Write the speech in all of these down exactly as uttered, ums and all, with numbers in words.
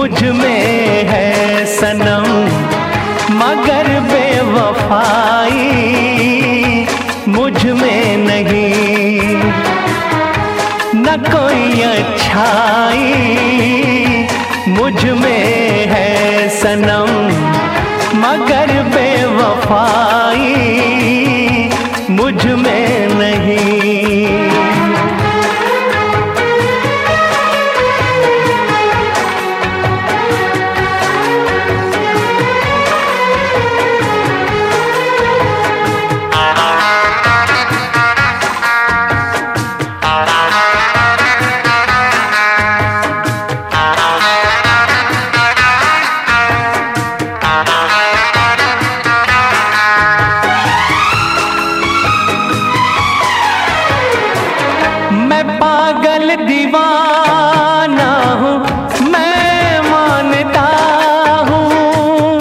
मुझ में है सनम मगर बेवफाई मुझ में नहीं। न कोई अच्छाई मुझ में है सनम मगर बेवफाई मुझ में नहीं। पागल दीवाना हूँ मैं मानता हूँ,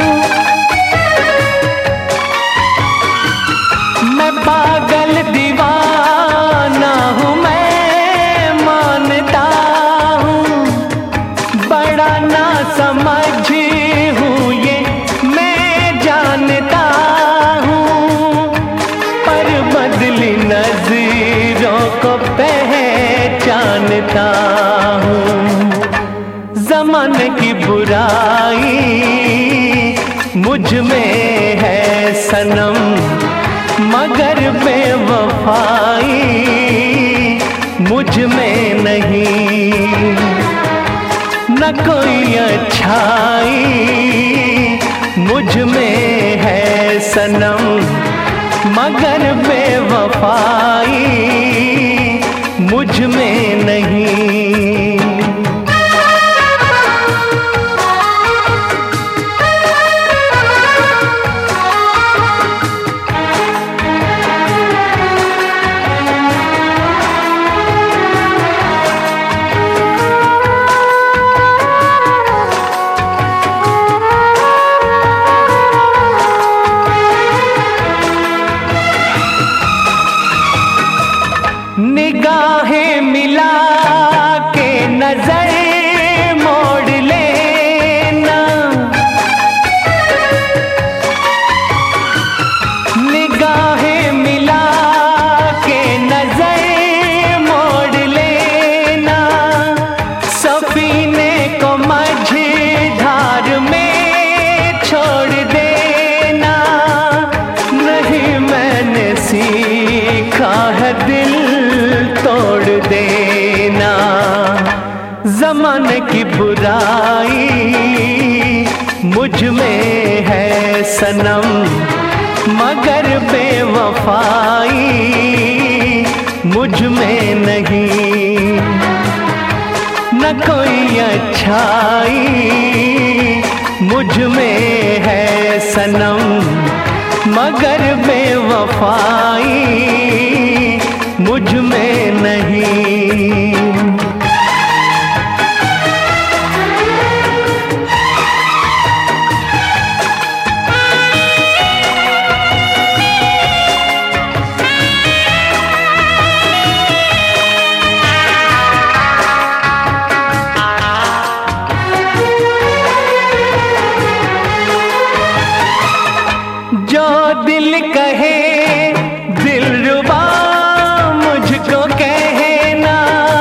मैं पागल दीवाना हूँ मैं मानता हूँ। बड़ा ना समझ हूँ ये मैं जानता हूँ, पर बदली नजरों को जानता हूँ। ज़माने की बुराई मुझ में है सनम मगर बेवफाई मुझ में नहीं। न कोई अच्छाई मुझ में है सनम मगर बेवफाई मुझ में नहीं। निगाहें मिला के नजर मोड़ लेना, निगाहें मिला के नजर मोड़ लेना। सफीने को मझधार में छोड़ देना। नहीं मैंने सीखा है दिल तोड़ देना। ज़माने की बुराई मुझ में है सनम मगर बेवफाई मुझ में नहीं। न कोई अच्छाई मुझ में है सनम मगर बेवफाई मुझ में नहीं। जो दिल कहे दिलरुबा मुझको कहना,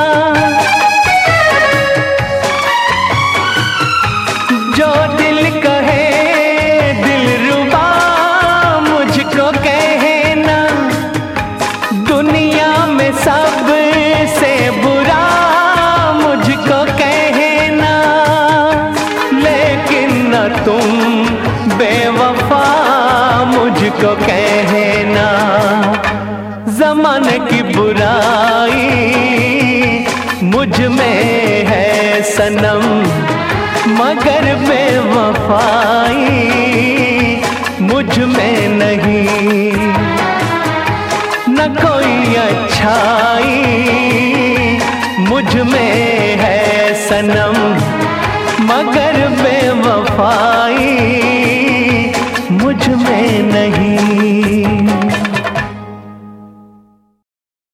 जो दिल कहे दिलरुबा मुझको कहना। दुनिया में सबसे बुरा मुझको कहना, लेकिन न तुम बेवफा मुझको कहना। ज़माने की बुराई मुझ में है सनम मगर बेवफाई मुझ में नहीं। न कोई अच्छाई मुझ में है सनम मगर बेवफाई मुझ में नहीं।